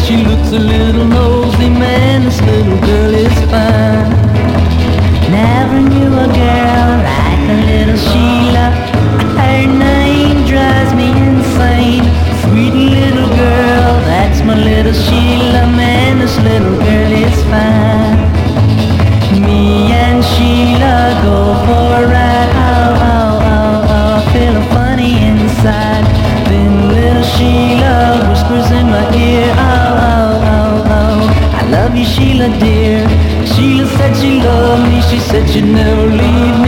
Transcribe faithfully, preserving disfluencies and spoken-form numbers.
she looks a little nosy, man, this little girl is fine. Never knew a girl like a little Sheila. Her name drives me insane. Sweet little girl, that's my little Sheila, man, this little girl is fine. Me and Sheila go for a ride, oh, oh, oh, oh, feeling funny inside. Then little Sheila whispers in my ear, oh, oh, oh, oh, I love you, Sheila dear. Sheila said she loved me, she said she'd never leave